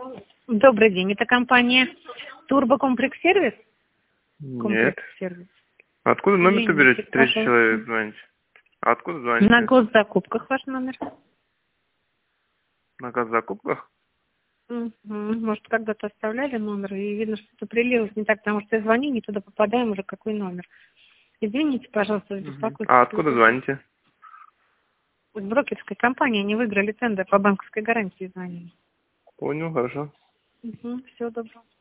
Добрый день, это компания Турбокомплекс-сервис? Нет. Комплекс-сервис. Откуда номер-то берете? Извините, Третий пожалуйста. человек звоните. Откуда звоните? На госзакупках ваш номер. На госзакупках? Может, когда-то оставляли номер, и видно, что это прилилось не так, потому что я звоню, не туда попадаем уже, какой номер. Извините, пожалуйста, за беспокойство. А откуда звоните? С брокерской компании они выиграли тендер по банковской гарантии звонили. Понял, хорошо. Всего доброго.